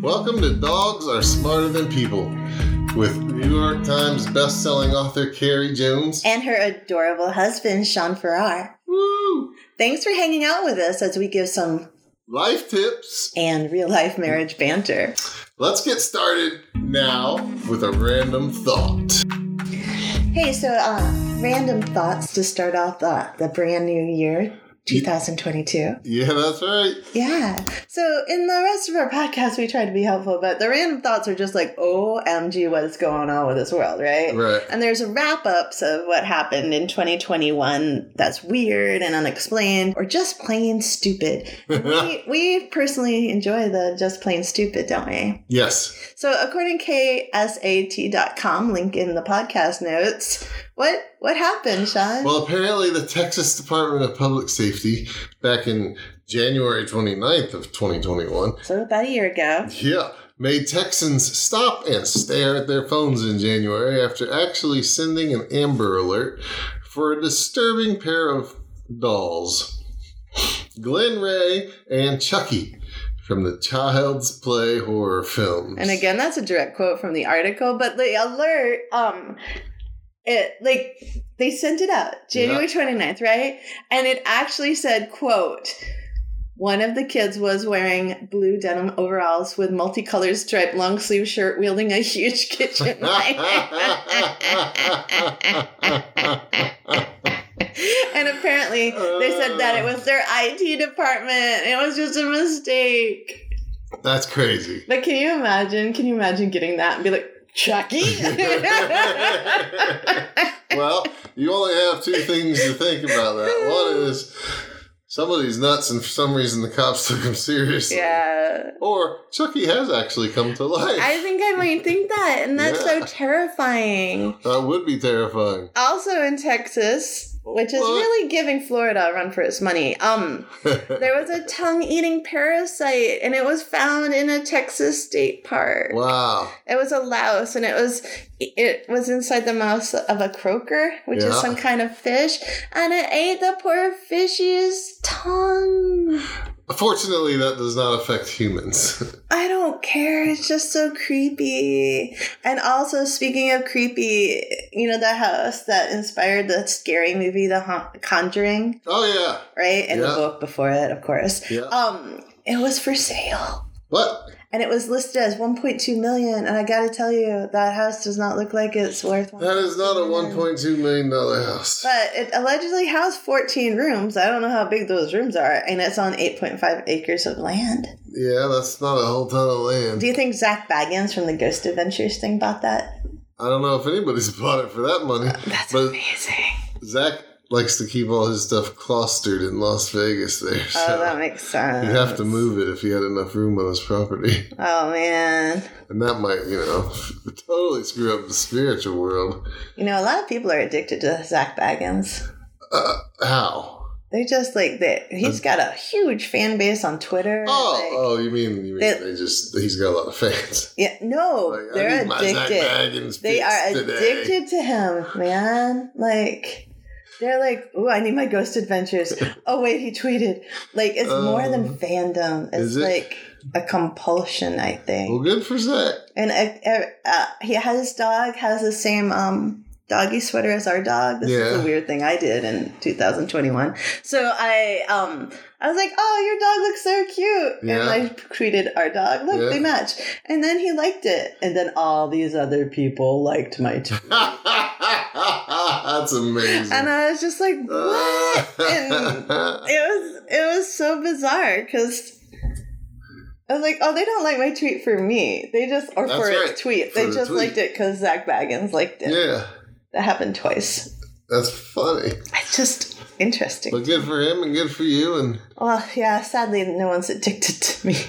Welcome to Dogs Are Smarter Than People with New York Times best-selling author Carrie Jones and her adorable husband, Sean Farrar. Woo! Thanks for hanging out with us as we give some life tips and real-life marriage banter. Let's get started now with a random thought. Hey, so random thoughts to start off the brand new year, 2022. Yeah, that's right. Yeah. So in the rest of our podcast, we try to be helpful, but the random thoughts are just like, OMG, what is going on with this world, right? Right. And there's wrap-ups of what happened in 2021 that's weird and unexplained or just plain stupid. we personally enjoy the just plain stupid, don't we? Yes. So according to KSAT.com, link in the podcast notes, what happened, Sean? Well, apparently the Texas Department of Public Safety, back in January 29th of 2021. So about a year ago. Yeah. Made Texans stop and stare at their phones in January after actually sending an Amber Alert for a disturbing pair of dolls. Glenn Ray and Chucky from the Child's Play horror films. And again, that's a direct quote from the article, but the alert, they sent it out January 29th, right? And it actually said, quote, one of the kids was wearing blue denim overalls with multicolored striped long sleeve shirt wielding a huge kitchen knife. And apparently they said that it was their IT department. It was just a mistake. That's crazy. But can you imagine getting that and be like, Chucky? Well, you only have two things to think about that. One is somebody's nuts and for some reason the cops took him seriously. Yeah. Or Chucky has actually come to life. I think I might think that, and that's so terrifying. That would be terrifying. Also in Texas, which is really giving Florida a run for its money, there was a tongue-eating parasite, and it was found in a Texas state park. Wow. It was a louse, and it was inside the mouth of a croaker, which is some kind of fish, and it ate the poor fishy's tongue. Fortunately, that does not affect humans. I don't care. It's just so creepy. And also, speaking of creepy, you know, the house that inspired the scary movie, The Conjuring? Oh, yeah. Right? And the book before it, of course. Yeah. It was for sale. What? And it was listed as $1.2 million. And I got to tell you, that house does not look like it's worth $1.2 That is not a $1.2 million house. But it allegedly housed 14 rooms. I don't know how big those rooms are. And it's on 8.5 acres of land. Yeah, that's not a whole ton of land. Do you think Zach Baggins from the Ghost Adventures thing bought that? I don't know if anybody's bought it for that money. That's amazing. Zach likes to keep all his stuff clustered in Las Vegas there. So that makes sense. He'd have to move it if he had enough room on his property. Oh, man. And that might, totally screw up the spiritual world. You know, a lot of people are addicted to Zach Baggins. How? They just he's got a huge fan base on Twitter. You mean he's got a lot of fans. Yeah, no, they're addicted. They are addicted to him, man. They're like, ooh, I need my Ghost Adventures. Oh, wait, he tweeted. It's more than fandom. It's a compulsion, I think. Well, good for Zach. And his dog has the same doggy sweater as our dog. This is a weird thing I did in 2021. So I was like, oh, your dog looks so cute. Yeah. And I tweeted our dog. Look, they match. And then he liked it. And then all these other people liked my tweet. That's amazing. And I was just like, what? And it was so bizarre because I was like, oh, they don't like my tweet for me. They just, or for its tweet. They just liked it because Zach Baggins liked it. Yeah. That happened twice. That's funny. It's just interesting. But good for him and good for you. And well, yeah, sadly, no one's addicted to me.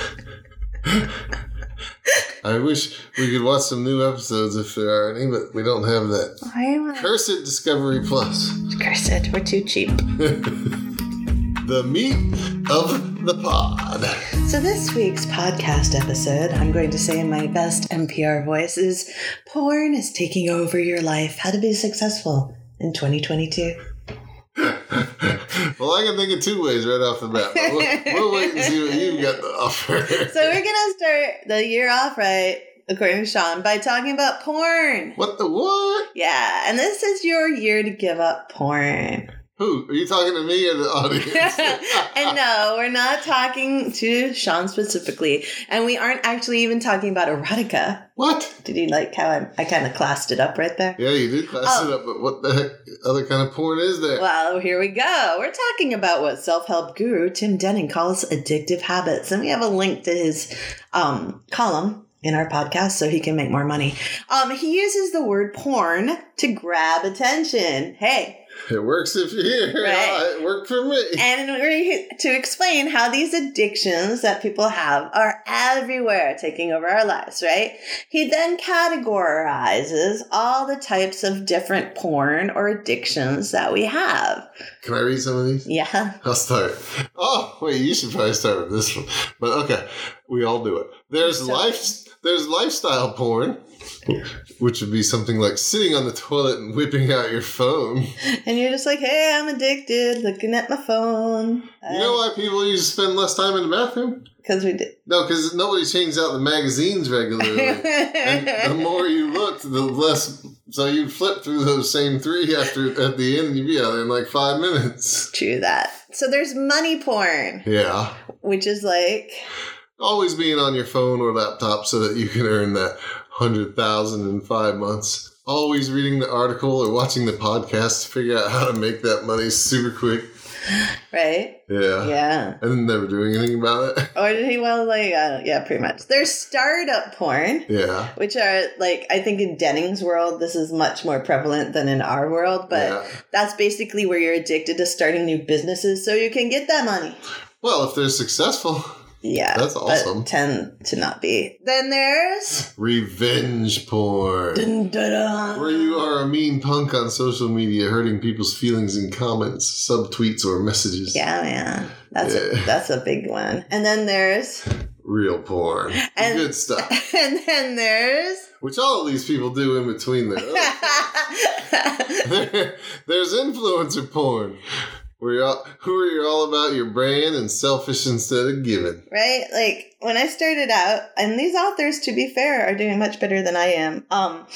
I wish we could watch some new episodes if there are any, but we don't have that. Cursed Discovery Plus. Cursed. We're too cheap. The meat of the pod. So this week's podcast episode, I'm going to say in my best NPR voice, is Porn is Taking Over Your Life. How to Be Successful in 2022. Well, I can think of 2 ways right off the bat. But we'll wait and see what you've got to offer. So we're going to start the year off right, according to Sean, by talking about porn. What the what? Yeah, and this is your year to give up porn. Who? Are you talking to me or the audience? And no, we're not talking to Sean specifically. And we aren't actually even talking about erotica. What? Did you like how I kind of classed it up right there? Yeah, you did class it up, but what the heck other kind of porn is there? Well, here we go. We're talking about what self-help guru Tim Denning calls addictive habits. And we have a link to his column in our podcast so he can make more money. He uses the word porn to grab attention. Hey. It works if you're here. Right. It worked for me. And we're to explain how these addictions that people have are everywhere, taking over our lives, right? He then categorizes all the types of different porn or addictions that we have. Can I read some of these? Yeah. I'll start. Oh, wait, you should probably start with this one. But okay, we all do it. There's lifestyle porn, which would be something like sitting on the toilet and whipping out your phone. And you're just like, hey, I'm addicted, looking at my phone. You know why people used to spend less time in the bathroom? Because we did. No, because nobody changes out the magazines regularly. And the more you looked, the less. So you'd flip through those same 3 at the end, and you'd be out there in like 5 minutes. True that. So there's money porn. Yeah. Which is like... always being on your phone or laptop so that you can earn that $100,000 in 5 months. Always reading the article or watching the podcast to figure out how to make that money super quick. Right? Yeah. Yeah. And then never doing anything about it. Or did he, yeah, pretty much. There's startup porn. Yeah. Which are, like, I think in Denning's world, this is much more prevalent than in our world. But that's basically where you're addicted to starting new businesses so you can get that money. Well, if they're successful. Yeah. That's awesome. But tend to not be. Then there's... revenge porn. Dun, dun, dun. Where you are a mean punk on social media hurting people's feelings in comments, subtweets, or messages. Yeah, man. That's a big one. And then there's... real porn. And, good stuff. And then there's... which all of these people do in between there. There's influencer porn. Who are you all about your brand and selfish instead of giving. Right? Like, when I started out, and these authors, to be fair, are doing much better than I am.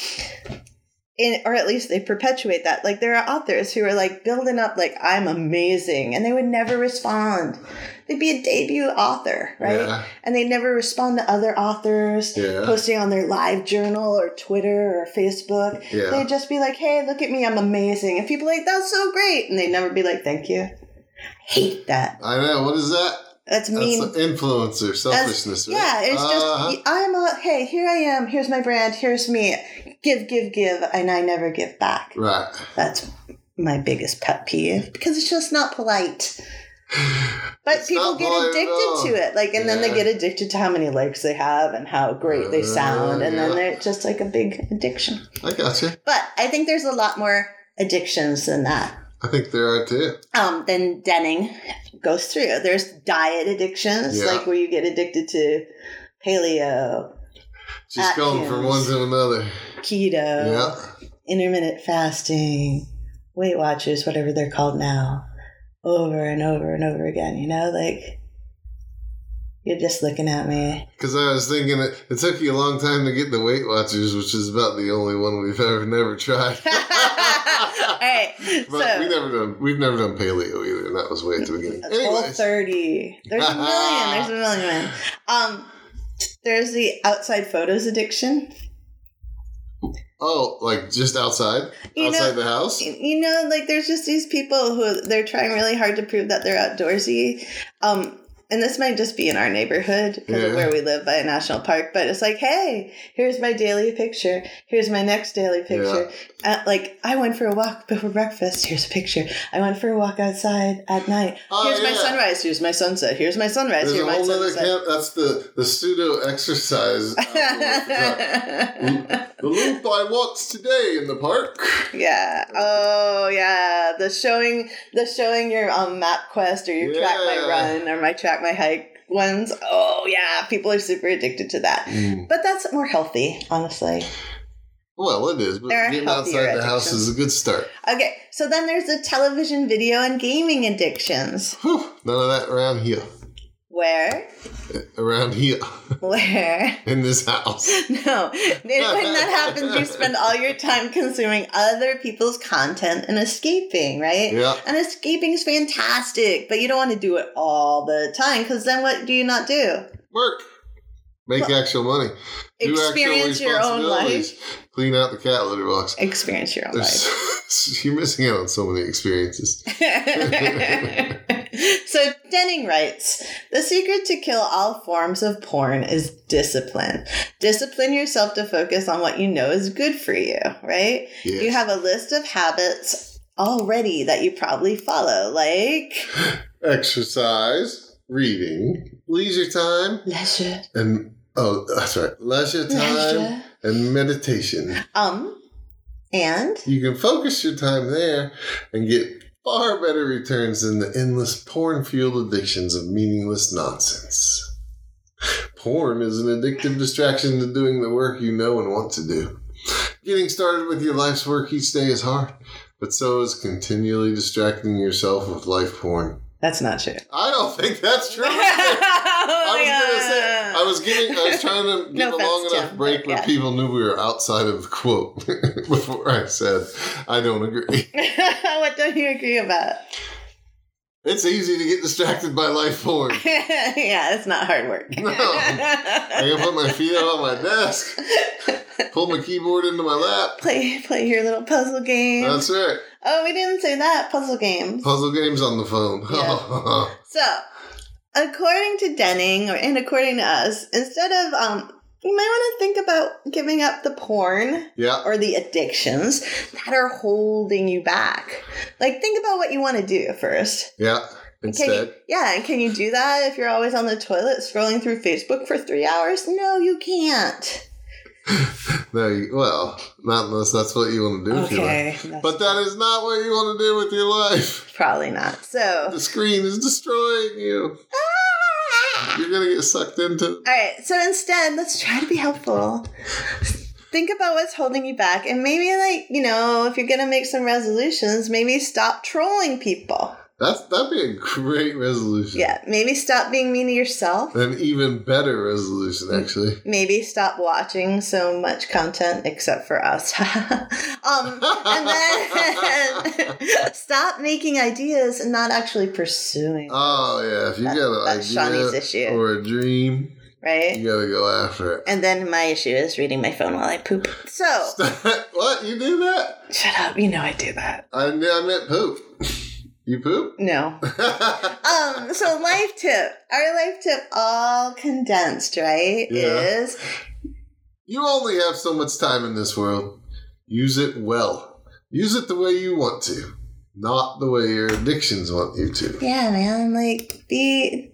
Or at least they perpetuate that. Like, there are authors who are, like, building up, like, I'm amazing. And they would never respond. They'd be a debut author, right? Yeah. And they'd never respond to other authors posting on their live journal or Twitter or Facebook. Yeah. They'd just be like, hey, look at me, I'm amazing. And people are like, that's so great. And they'd never be like, thank you. I hate that. I know. What is that? That's mean. That's influencer selfishness, right? Yeah, it's just, hey, here I am. Here's my brand. Here's me. Give, and I never give back. Right. That's my biggest pet peeve because it's just not polite. But it's people get addicted to it. Like, and then they get addicted to how many likes they have and how great they sound. And then they're just like a big addiction. I gotcha. But I think there's a lot more addictions than that. I think there are too. Then Denning goes through. There's diet addictions, like where you get addicted to paleo. Just going from one to another. Keto. Intermittent fasting. Weight Watchers, whatever they're called now. Over and over and over again, you know? Like, you're just looking at me. Because I was thinking it took you a long time to get the Weight Watchers, which is about the only one we've never tried. Hey, but we've never done paleo either, and that was way at the beginning. Whole30. There's a million. There's the outside photos addiction. Oh, like just outside the house? You know, like there's just these people who they're trying really hard to prove that they're outdoorsy. And this might just be in our neighborhood because of where we live by a national park. But it's like, hey, here's my daily picture. Here's my next daily picture. Yeah. Like, I went for a walk before breakfast. Here's a picture. I went for a walk outside at night. Here's my sunrise. Here's my sunset. Here's my sunrise. Here's my sunset. That's the pseudo exercise. The loop I walked today in the park. Yeah. Oh, yeah. The showing your MapQuest or your Track My Run or my Track My Hike ones. Oh, yeah. People are super addicted to that. But that's more healthy, honestly. Well, it is, but getting outside the house is a good start. Okay, so then there's the television, video, and gaming addictions. Whew, none of that around here. Where? Around here. Where? In this house. No. When that happens, you spend all your time consuming other people's content and escaping, right? Yeah. And escaping is fantastic, but you don't want to do it all the time, because then what do you not do? Work. Make actual money. Experience your own life. Clean out the cat litter box. Experience your own life. You're missing out on so many experiences. So Denning writes, the secret to kill all forms of porn is discipline. Discipline yourself to focus on what you know is good for you, right? Yes. You have a list of habits already that you probably follow, like exercise, reading, leisure time, leisure, and leisure time and meditation. And you can focus your time there and get far better returns than the endless porn-fueled addictions of meaningless nonsense. Porn is an addictive distraction to doing the work you know and want to do. Getting started with your life's work each day is hard, but so is continually Oh distracting yourself with life porn. That's not true. I don't think that's true. I was trying to give a long enough break where people knew we were outside of the quote before I said, I don't agree. What don't you agree about? It's easy to get distracted by life porn. Yeah, it's not hard work. No. I can put my feet up on my desk, pull my keyboard into my lap. Play your little puzzle game. That's right. Oh, we didn't say that. Puzzle games. Puzzle games on the phone. Yeah. So, according to Denning, and according to us, instead of, you might want to think about giving up the porn or the addictions that are holding you back. Like, think about what you want to do first. Yeah. Instead. And can you do that if you're always on the toilet scrolling through Facebook for 3 hours? No, you can't. No, well, not unless that's what you want to do with your life. But that is not what you want to do with your life. Probably not. So the screen is destroying you. You're going to get sucked into it. All right. So instead, let's try to be helpful. Think about what's holding you back. And maybe, if you're going to make some resolutions, maybe stop trolling people. That'd be a great resolution. Yeah, maybe stop being mean to yourself. An even better resolution, actually. Maybe stop watching so much content except for us. And then stop making ideas and not actually pursuing. Oh, yeah. If you got an idea Shawnee's issue. or a dream, right? You got to go after it. And then my issue is reading my phone while I poop. So. What? You do that? Shut up. You know I do that. I meant poop. You poop? No. So life tip. Our life tip, all condensed, right? Yeah. Is you only have so much time in this world. Use it well. Use it the way you want to, not the way your addictions want you to. Yeah, man. Be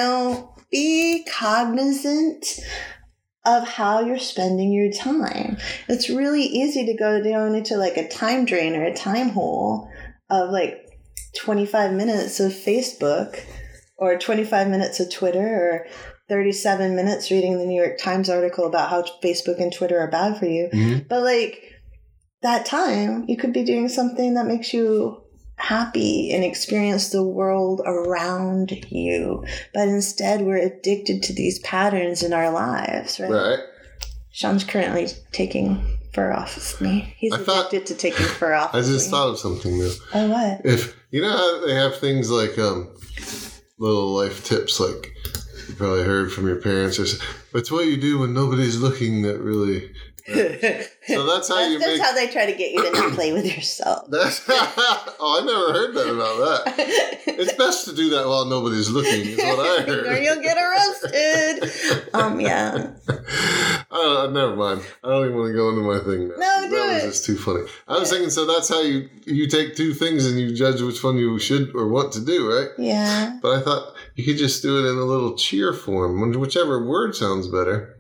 cognizant of how you're spending your time. It's really easy to go down into a time drain or a time hole of 25 minutes of Facebook or 25 minutes of Twitter or 37 minutes reading the New York Times article about how Facebook and Twitter are bad for you. Mm-hmm. But that time, you could be doing something that makes you happy and experience the world around you. But instead, we're addicted to these patterns in our lives, right? Right. Sean's currently taking fur off of me. He's addicted to taking fur off of me. I just thought of something, though. Oh, what? If you know how they have things like little life tips, like you probably heard from your parents, or it's what you do when nobody's looking that really. So that's how that's how they try to get you to not play with yourself. I never heard that about that. It's best to do that while nobody's looking, is what I heard. Or you'll get arrested. Yeah. Never mind. I don't even want to go into my thing now. No, do it. That was just too funny. I was thinking, so that's how you take two things and you judge which one you should or want to do, right? Yeah. But I thought you could just do it in a little cheer form, whichever word sounds better.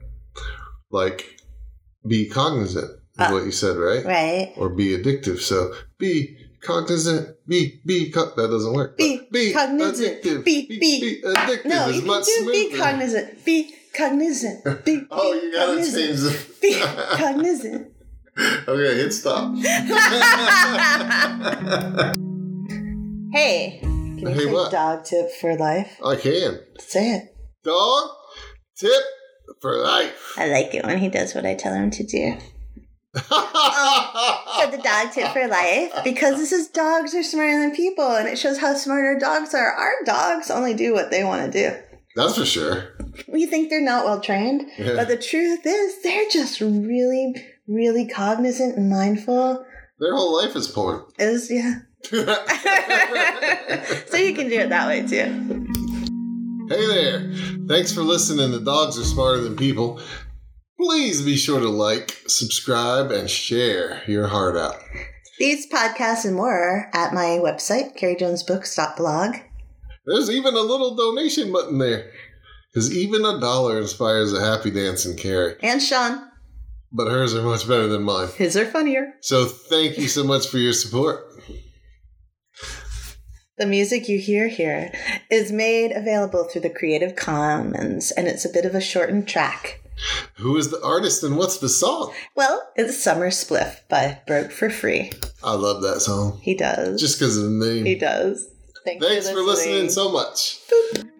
Be cognizant of what you said, right? Right. Or be addictive. So be cognizant. That doesn't work. Be cognizant. Addictive. Be addictive. No, you can do be cognizant. Be cognizant. Oh, you gotta change the. Be cognizant. Okay, hit stop. Hey, can you say what? dog tip for life? I can. Say it. Dog tip for life. I like it when he does what I tell him to do. So the dog tip for life, because this is dogs are smarter than people, and it shows how smart our dogs are. Our dogs only do what they want to do. That's for sure. We think they're not well trained, but the truth is they're just really, really cognizant and mindful. Their whole life is porn. Yeah. So you can do it that way too. Hey there. Thanks for listening to Dogs Are Smarter Than People. Please be sure to like, subscribe, and share your heart out. These podcasts and more are at my website, carriejonesbooks.blog. There's even a little donation button there. Because even $1 inspires a happy dance in Carrie. And Sean. But hers are much better than mine. His are funnier. So thank you so much for your support. The music you hear here is made available through the Creative Commons, and it's a bit of a shortened track. Who is the artist and what's the song? Well, it's Summer Spliff by Broke for Free. I love that song. He does. Just because of the name. He does. Thanks for listening so much. Boop.